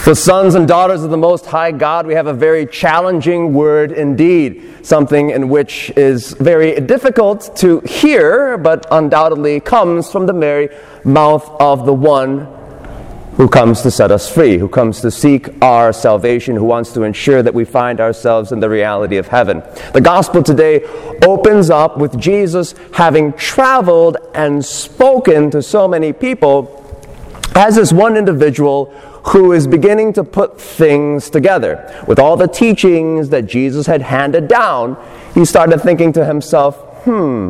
So, sons and daughters of the Most High God, we have a very challenging word indeed, something in which is very difficult to hear, but undoubtedly comes from the very mouth of the one who comes to set us free, who comes to seek our salvation, who wants to ensure that we find ourselves in the reality of heaven. The gospel today opens up with Jesus having traveled and spoken to so many people as this one individual who is beginning to put things together. With all the teachings that Jesus had handed down, he started thinking to himself,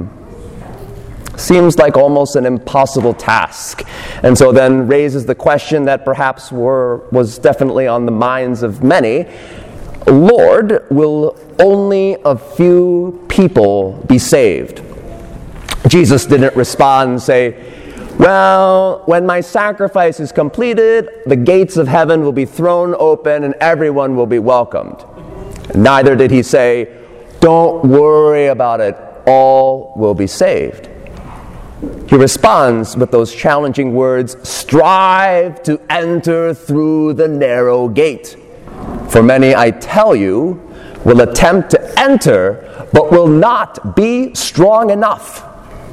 seems like almost an impossible task. And so then raises the question that perhaps was definitely on the minds of many, Lord, will only a few people be saved? Jesus didn't respond and say, well, when my sacrifice is completed, the gates of heaven will be thrown open and everyone will be welcomed. Neither did he say, don't worry about it, all will be saved. He responds with those challenging words, strive to enter through the narrow gate. For many, I tell you, will attempt to enter, but will not be strong enough.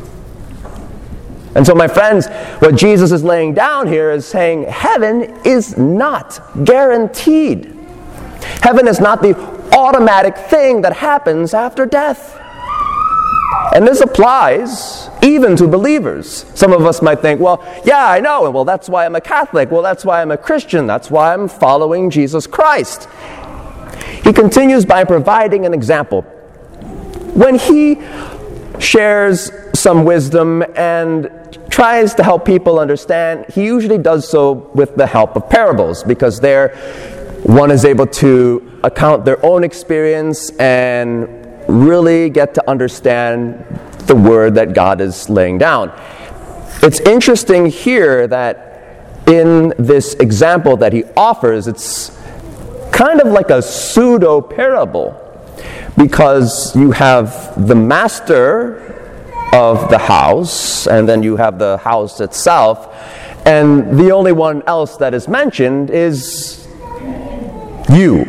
And so, my friends, what Jesus is laying down here is saying heaven is not guaranteed. Heaven is not the automatic thing that happens after death. And this applies even to believers. Some of us might think, well, yeah, I know. Well, that's why I'm a Catholic. Well, that's why I'm a Christian. That's why I'm following Jesus Christ. He continues by providing an example. When he shares some wisdom and tries to help people understand, he usually does so with the help of parables, because there one is able to account their own experience and really get to understand the word that God is laying down. It's interesting here that in this example that he offers, it's kind of like a pseudo-parable, because you have the master of the house, and then you have the house itself, and the only one else that is mentioned is you.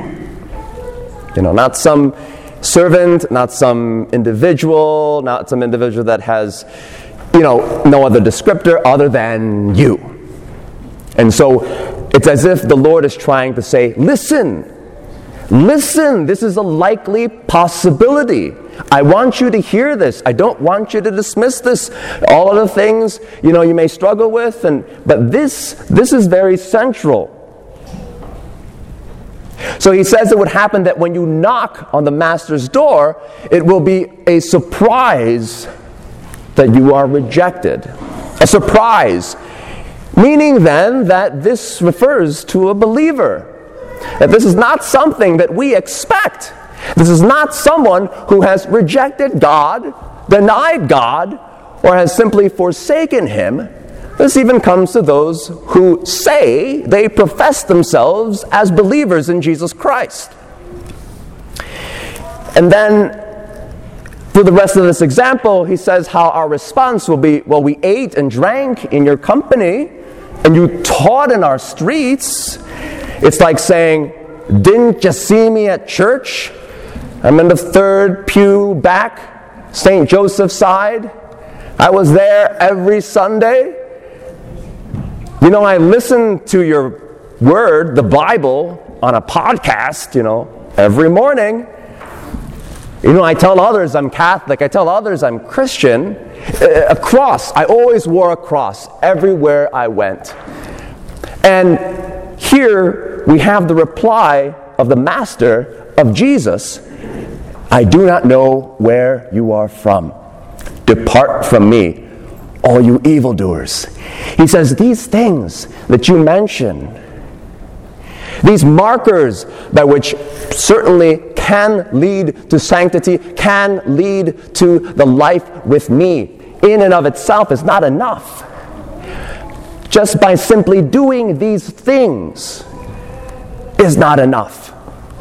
Not some servant, not some individual, not some individual that has, no other descriptor other than you. And so it's as if the Lord is trying to say, listen, this is a likely possibility. I want you to hear this. I don't want you to dismiss this. All of the things, you may struggle with, but this is very central. So he says it would happen that when you knock on the master's door, it will be a surprise that you are rejected. A surprise. Meaning then that this refers to a believer. That this is not something that we expect. This is not someone who has rejected God, denied God, or has simply forsaken Him. This even comes to those who say they profess themselves as believers in Jesus Christ. And then, through the rest of this example, he says how our response will be, well, we ate and drank in your company, and you taught in our streets. It's like saying, didn't you see me at church? I'm in the third pew back, St. Joseph's side. I was there every Sunday. I listen to your word, the Bible, on a podcast, every morning. I tell others I'm Catholic. I tell others I'm Christian. A cross. I always wore a cross everywhere I went. And here we have the reply of the Master, of Jesus. I do not know where you are from. Depart from me, all you evildoers. He says, these things that you mention, these markers by which certainly can lead to sanctity, can lead to the life with me, in and of itself is not enough. Just by simply doing these things is not enough.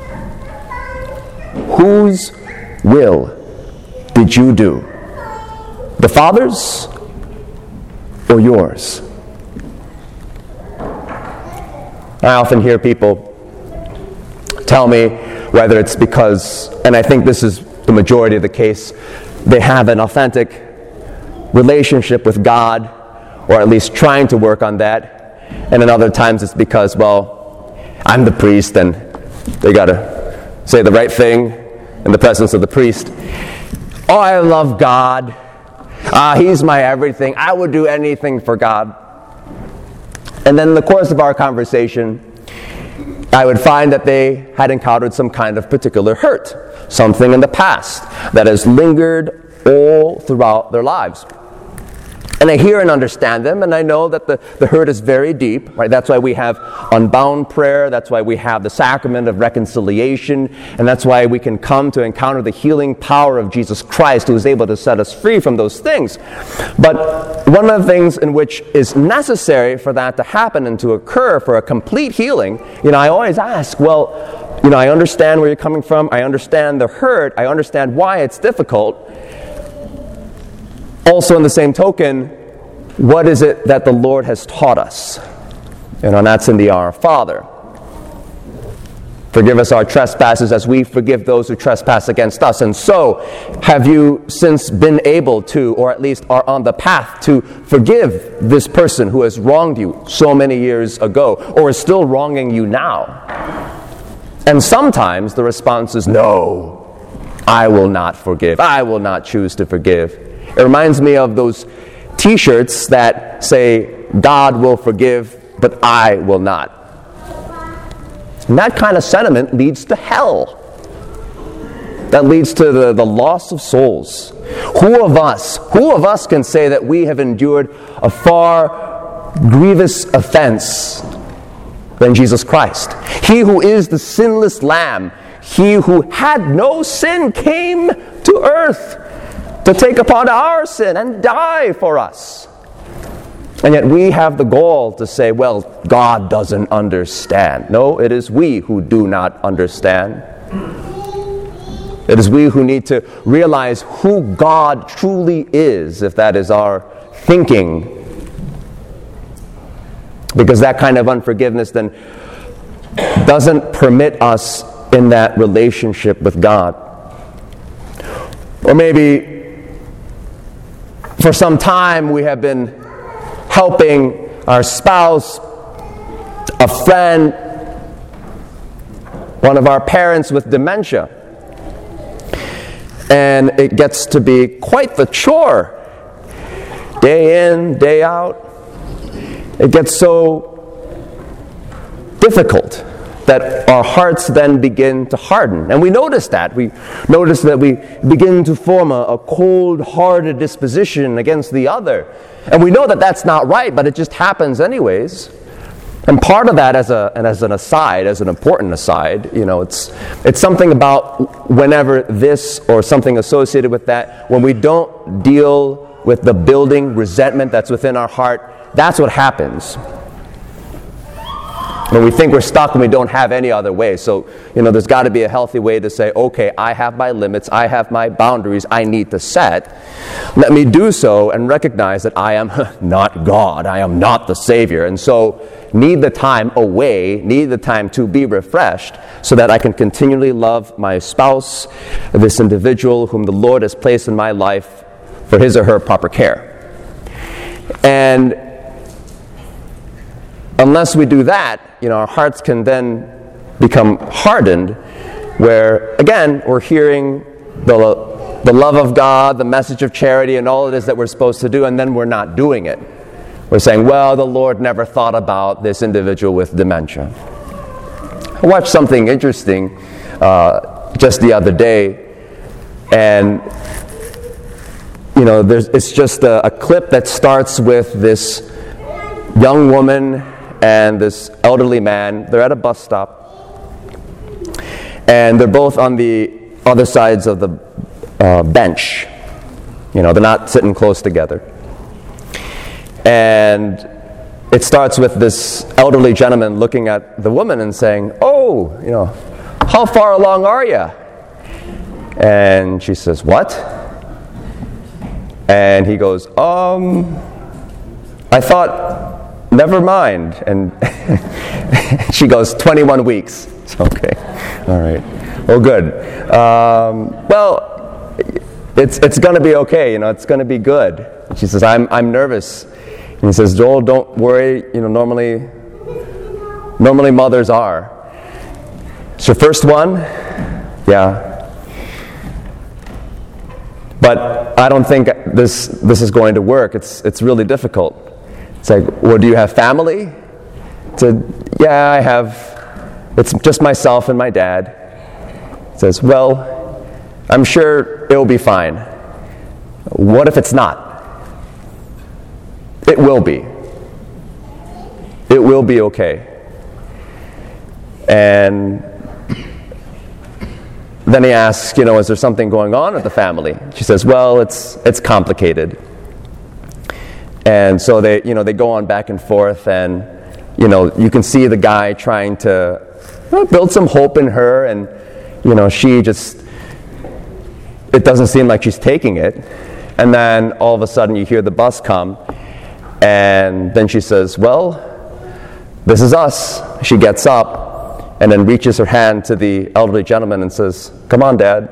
Whose will did you do? The Father's or yours? I often hear people tell me whether it's because, and I think this is the majority of the case, they have an authentic relationship with God, or at least trying to work on that, and then other times it's because, well, I'm the priest and they got to say the right thing in the presence of the priest. Oh, I love God. He's my everything. I would do anything for God. And then in the course of our conversation, I would find that they had encountered some kind of particular hurt, something in the past that has lingered all throughout their lives. And I hear and understand them, and I know that the hurt is very deep, right? That's why we have unbound prayer, that's why we have the sacrament of reconciliation, and that's why we can come to encounter the healing power of Jesus Christ, who is able to set us free from those things. But one of the things in which is necessary for that to happen and to occur for a complete healing, I always ask, well, I understand where you're coming from, I understand the hurt, I understand why it's difficult. Also, in the same token, what is it that the Lord has taught us? And that's in the Our Father. Forgive us our trespasses as we forgive those who trespass against us. And so, have you since been able to, or at least are on the path to, forgive this person who has wronged you so many years ago, or is still wronging you now? And sometimes the response is, no, I will not forgive. I will not choose to forgive. It reminds me of those t-shirts that say, God will forgive, but I will not. And that kind of sentiment leads to hell. That leads to the loss of souls. Who of us can say that we have endured a far grievous offense than Jesus Christ? He who is the sinless Lamb, he who had no sin, came to earth to take upon our sin and die for us. And yet we have the gall to say, well, God doesn't understand. No, it is we who do not understand. It is we who need to realize who God truly is, if that is our thinking. Because that kind of unforgiveness then doesn't permit us in that relationship with God. Or maybe for some time we have been helping our spouse, a friend, one of our parents with dementia. And it gets to be quite the chore. Day in, day out. It gets so difficult that our hearts then begin to harden. And we notice that. We notice that we begin to form a cold-hearted disposition against the other. And we know that that's not right, but it just happens anyways. And part of that, as an aside, as an important aside, it's something about whenever this or something associated with that, when we don't deal with the building resentment that's within our heart, that's what happens. When we think we're stuck and we don't have any other way. So, there's got to be a healthy way to say, okay, I have my limits, I have my boundaries I need to set. Let me do so and recognize that I am not God, I am not the Savior. And so, need the time away, need the time to be refreshed so that I can continually love my spouse, this individual whom the Lord has placed in my life for his or her proper care. And unless we do that, our hearts can then become hardened, where, again, we're hearing the love of God, the message of charity, and all it is that we're supposed to do, and then we're not doing it. We're saying, well, the Lord never thought about this individual with dementia. I watched something interesting just the other day, and it's just a clip that starts with this young woman and this elderly man. They're at a bus stop, and they're both on the other sides of the bench. They're not sitting close together. And it starts with this elderly gentleman looking at the woman and saying, oh, how far along are you? And she says, what? And he goes, I thought never mind. And she goes, 21 weeks. Okay, all right. Well, good. Well, it's going to be okay. It's going to be good. She says, I'm nervous. And he says, Joel, don't worry. Normally mothers are. It's your first one? Yeah. But I don't think this is going to work. It's really difficult. It's like, well, do you have family? He said, yeah, I have. It's just myself and my dad. He says, well, I'm sure it'll be fine. What if it's not? It will be. It will be okay. And then he asks, is there something going on with the family? She says, well, it's complicated. And so they go on back and forth, and you can see the guy trying to build some hope in her, and she just, it doesn't seem like she's taking it. And then all of a sudden you hear the bus come, and then she says, well, this is us. She gets up and then reaches her hand to the elderly gentleman and says, come on, Dad.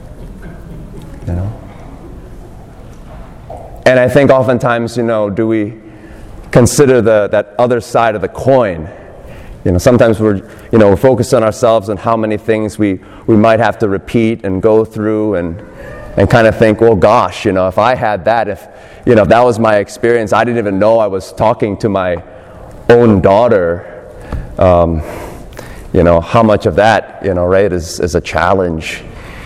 And I think oftentimes, do we consider that other side of the coin? Sometimes we're focused on ourselves and how many things we might have to repeat and go through and kind of think, well, gosh, if I had that, if that was my experience, I didn't even know I was talking to my own daughter. How much of that, right, is a challenge.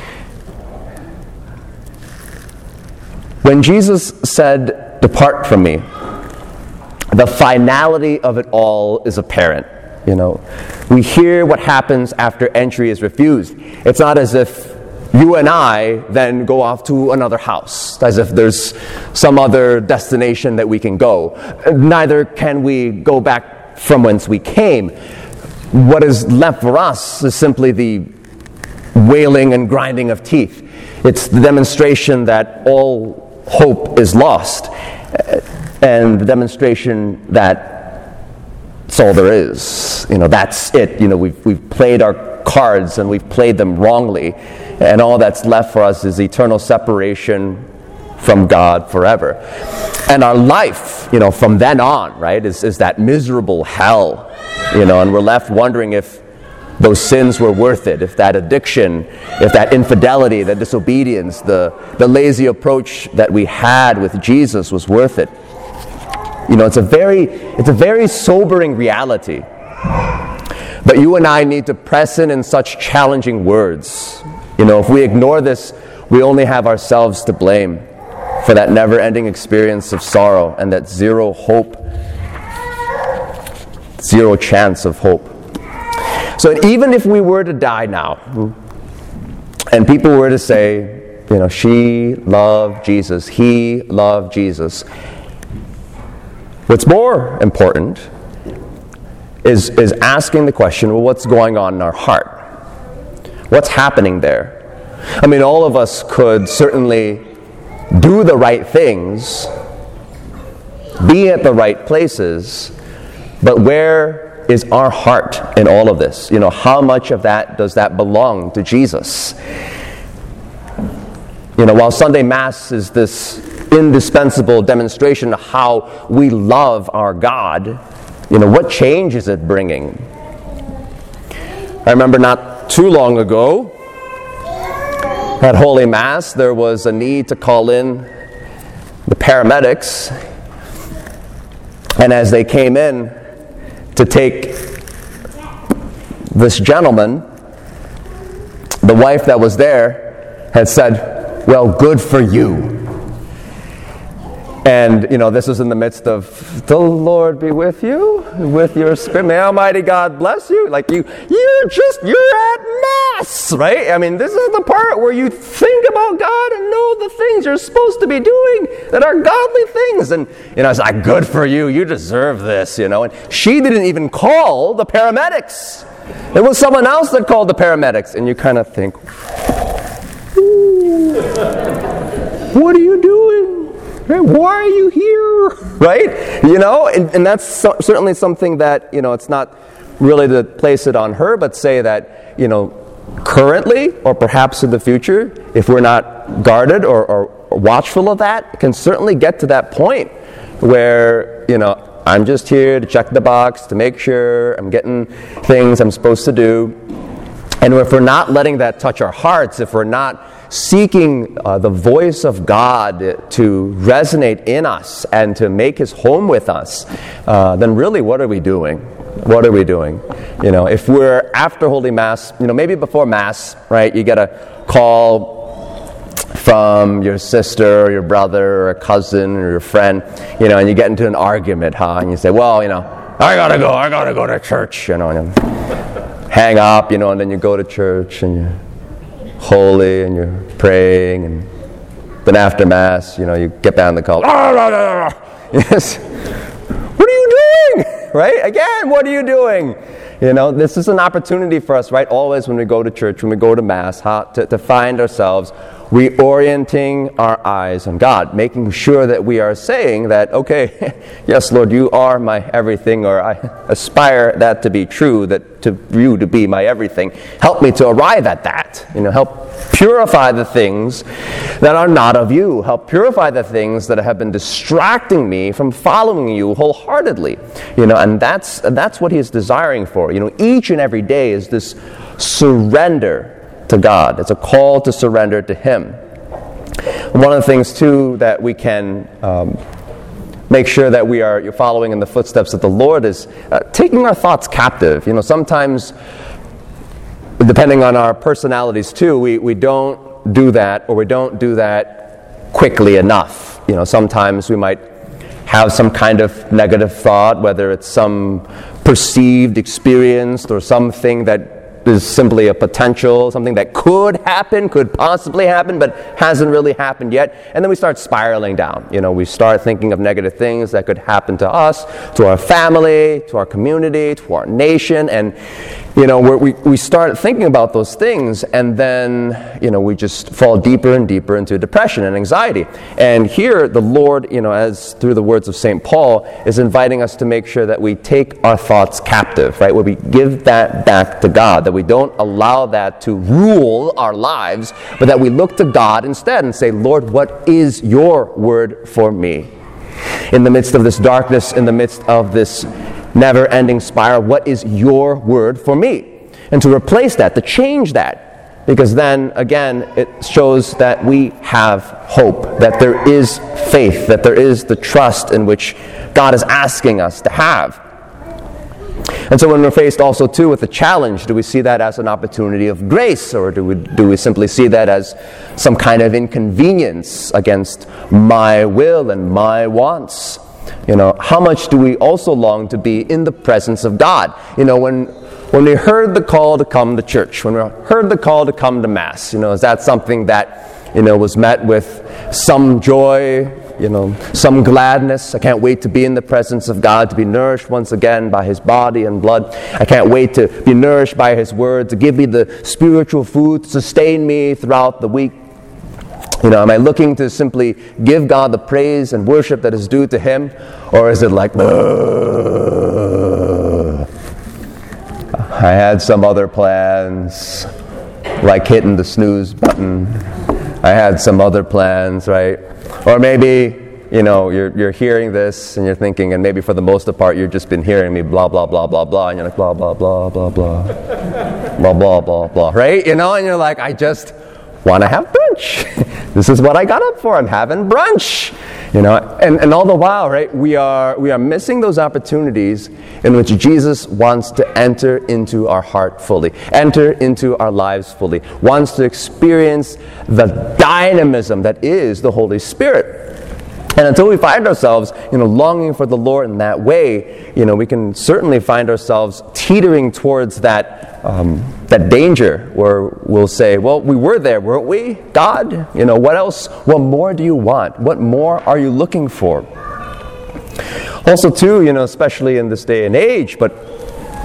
When Jesus said, depart from me, the finality of it all is apparent. We hear what happens after entry is refused. It's not as if you and I then go off to another house, as if there's some other destination that we can go. Neither can we go back from whence we came. What is left for us is simply the wailing and grinding of teeth. It's the demonstration that all hope is lost, and the demonstration that that's all there is. That's it. We've played our cards and we've played them wrongly, and all that's left for us is eternal separation from God forever. And our life, from then on, right, is that miserable hell, and we're left wondering if those sins were worth it, if that addiction, if that infidelity, that disobedience, the lazy approach that we had with Jesus was worth it. It's a very sobering reality. But you and I need to press in such challenging words. If we ignore this, we only have ourselves to blame for that never-ending experience of sorrow and that zero hope, zero chance of hope. So even if we were to die now, and people were to say, she loved Jesus, he loved Jesus, what's more important is asking the question, well, what's going on in our heart? What's happening there? I mean, all of us could certainly do the right things, be at the right places, but where is our heart in all of this? How much of that does that belong to Jesus? While Sunday Mass is this indispensable demonstration of how we love our God, what change is it bringing? I remember not too long ago, at Holy Mass, there was a need to call in the paramedics, and as they came in to take this gentleman, the wife that was there had said, well, good for you. And, this was in the midst of, the Lord be with you, with your spirit. May Almighty God bless you. Like, you're at Mass, right? I mean, this is the part where you think about God and know the things you're supposed to be doing that are godly things. And, it's like, good for you. You deserve this, And she didn't even call the paramedics. It was someone else that called the paramedics. And you kind of think, what are you doing? Hey, why are you here? Right? And that's certainly something that, it's not really to place it on her, but say that, currently or perhaps in the future, if we're not guarded or watchful of that, can certainly get to that point where, I'm just here to check the box, to make sure I'm getting things I'm supposed to do. And if we're not letting that touch our hearts, if we're not seeking the voice of God to resonate in us and to make His home with us, then really what are we doing? What are we doing? If we're after Holy Mass, maybe before Mass, right, you get a call from your sister or your brother or a cousin or your friend, and you get into an argument, and you say, well, I gotta go to church, and hang up, and then you go to church and you're holy and you're praying, and then after Mass, you get down the call. Yes. What are you doing? Right? Again, what are you doing? This is an opportunity for us, right? Always when we go to church, when we go to Mass, to find ourselves reorienting our eyes on God, making sure that we are saying that, okay, yes, Lord, you are my everything, or I aspire that to be true, that to you to be my everything. Help me to arrive at that. Help purify the things that are not of you. Help purify the things that have been distracting me from following you wholeheartedly. And that's what He is desiring for. Each and every day is this surrender to God. It's a call to surrender to Him. One of the things, too, that we can make sure that we are following in the footsteps of the Lord is taking our thoughts captive. Sometimes, depending on our personalities, too, we don't do that, or we don't do that quickly enough. Sometimes we might have some kind of negative thought, whether it's some perceived experience or something that is simply a potential, something that could happen, could possibly happen, but hasn't really happened yet. And then we start spiraling down. We start thinking of negative things that could happen to us, to our family, to our community, to our nation. And, we start thinking about those things, and then, we just fall deeper and deeper into depression and anxiety. And here, the Lord, as through the words of St. Paul, is inviting us to make sure that we take our thoughts captive, right? Where we give that back to God, that we don't allow that to rule our lives, but that we look to God instead and say, Lord, what is your word for me? In the midst of this darkness, in the midst of this never-ending spiral, what is your word for me? And to replace that, to change that, because then, again, it shows that we have hope, that there is faith, that there is the trust in which God is asking us to have. And so when we're faced also, too, with a challenge, do we see that as an opportunity of grace, or do we simply see that as some kind of inconvenience against my will and my wants? How much do we also long to be in the presence of God? When we heard the call to come to church, when we heard the call to come to Mass, is that something that, was met with some joy, some gladness? I can't wait to be in the presence of God, to be nourished once again by His body and blood. I can't wait to be nourished by His word, to give me the spiritual food to sustain me throughout the week. Am I looking to simply give God the praise and worship that is due to Him? Or is it like, I had some other plans, like hitting the snooze button. I had some other plans, right? Or maybe, you're hearing this and you're thinking, and maybe for the most part you've just been hearing me blah, blah, blah, blah, blah, and you're like, blah, blah, blah, blah, blah, blah, blah, blah, blah, right? And you're like, I just want to have brunch. This is what I got up for. I'm having brunch. And all the while, right, we are missing those opportunities in which Jesus wants to enter into our heart fully, enter into our lives fully, wants to experience the dynamism that is the Holy Spirit. And until we find ourselves, longing for the Lord in that way, we can certainly find ourselves teetering towards that danger where we'll say, well, we were there, weren't we, God? What else? What more do you want? What more are you looking for? Also, too, especially in this day and age, but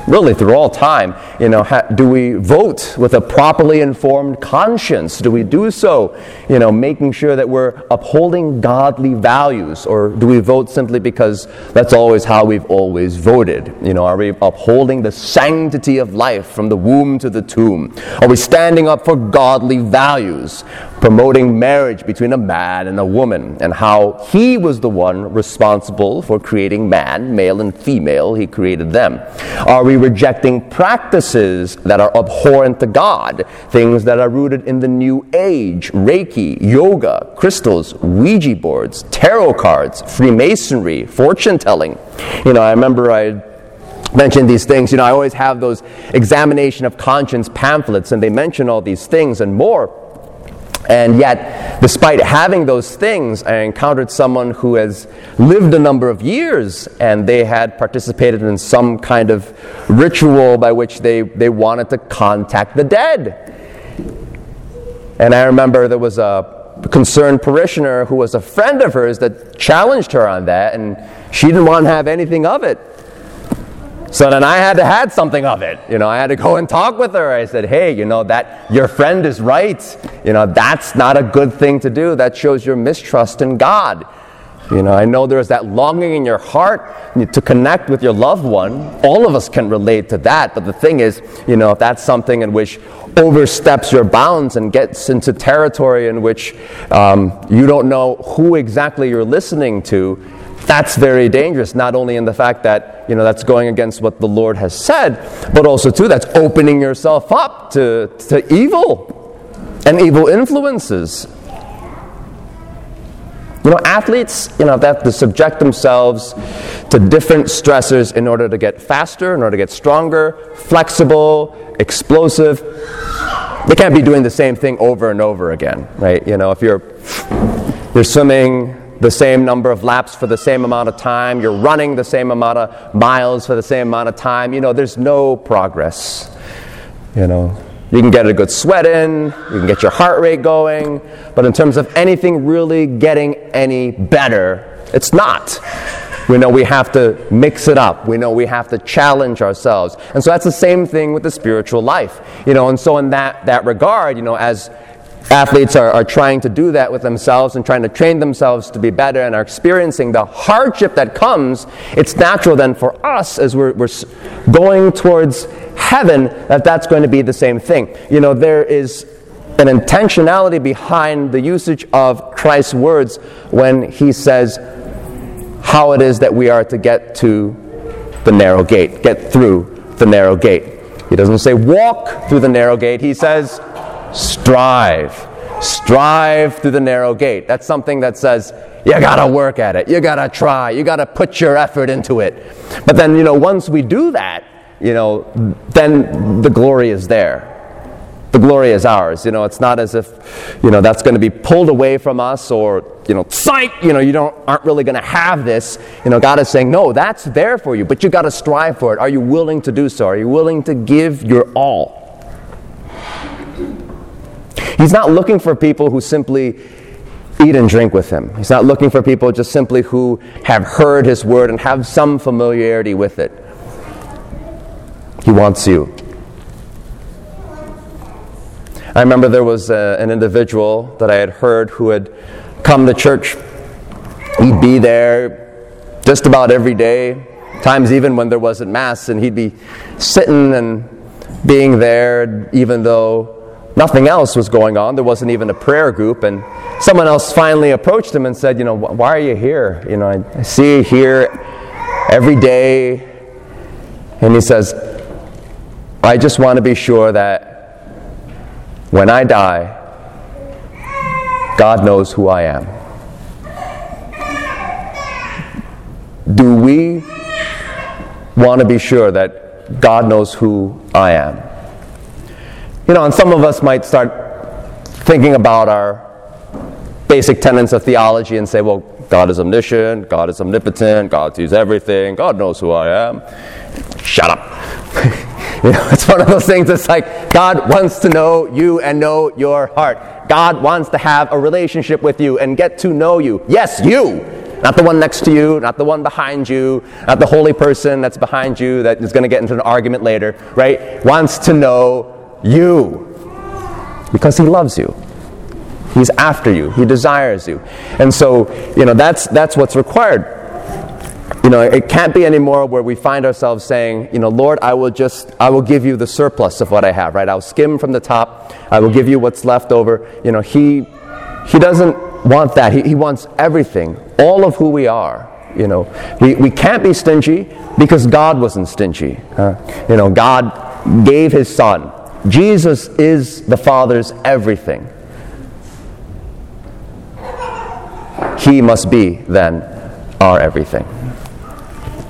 really through all time, do we vote with a properly informed conscience? Do we do so, making sure that we're upholding godly values? Or do we vote simply because that's always how we've always voted? Are we upholding the sanctity of life from the womb to the tomb? Are we standing up for godly values, promoting marriage between a man and a woman, and how he was the one responsible for creating man, male and female, he created them? Are we rejecting practices that are abhorrent to God, things that are rooted in the New Age, Reiki, yoga, crystals, Ouija boards, tarot cards, Freemasonry, fortune telling? I remember I mentioned these things. I always have those examination of conscience pamphlets, and they mention all these things and more. And yet, despite having those things, I encountered someone who has lived a number of years, and they had participated in some kind of ritual by which they wanted to contact the dead. And I remember there was a concerned parishioner who was a friend of hers that challenged her on that, and she didn't want to have anything of it. So then I had to have something of it. I had to go and talk with her. I said, hey, that your friend is right. That's not a good thing to do. That shows your mistrust in God. I know there's that longing in your heart to connect with your loved one. All of us can relate to that. But the thing is, if that's something in which oversteps your bounds and gets into territory in which you don't know who exactly you're listening to, that's very dangerous, not only in the fact that, that's going against what the Lord has said, but also, too, that's opening yourself up to evil and evil influences. Athletes, have to subject themselves to different stressors in order to get faster, in order to get stronger, flexible, explosive. They can't be doing the same thing over and over again, right? If you're swimming the same number of laps for the same amount of time, you're running the same amount of miles for the same amount of time, there's no progress. You can get a good sweat in, you can get your heart rate going, but in terms of anything really getting any better, it's not. We know we have to mix it up. We know we have to challenge ourselves. And so that's the same thing with the spiritual life. And so in that regard, as athletes are trying to do that with themselves and trying to train themselves to be better and are experiencing the hardship that comes, it's natural then for us as we're going towards heaven that's going to be the same thing. There is an intentionality behind the usage of Christ's words when he says how it is that we are to get to the narrow gate, get through the narrow gate. He doesn't say walk through the narrow gate, he says strive through the narrow gate. That's something that says you gotta work at it, you gotta try, you gotta put your effort into it. But then, once we do that, then the glory is there. The glory is ours. It's not as if, that's going to be pulled away from us or, psych, you aren't really going to have this. God is saying, no, that's there for you, but you got to strive for it. Are you willing to do so? Are you willing to give your all? He's not looking for people who simply eat and drink with him. He's not looking for people just simply who have heard his word and have some familiarity with it. He wants you. I remember there was an individual that I had heard who had come to church. He'd be there just about every day, times even when there wasn't Mass, and he'd be sitting and being there even though nothing else was going on. There wasn't even a prayer group, and someone else finally approached him and said, why are you here? I see you here every day. And he says, I just want to be sure that when I die, God knows who I am. Do we want to be sure that God knows who I am? And some of us might start thinking about our basic tenets of theology and say, well, God is omniscient, God is omnipotent, God sees everything, God knows who I am. Shut up. It's one of those things that's like, God wants to know you and know your heart. God wants to have a relationship with you and get to know you. Yes, you. Not the one next to you, not the one behind you, not the holy person that's behind you that is going to get into an argument later, right? Wants to know you because he loves you. He's after you. He desires you. And so, that's what's required. It can't be anymore where we find ourselves saying, Lord, I will give you the surplus of what I have, right? I'll skim from the top. I will give you what's left over. He doesn't want that. He wants everything, all of who we are. We can't be stingy because God wasn't stingy. God gave his Son. Jesus is the Father's everything. He must be, then, our everything.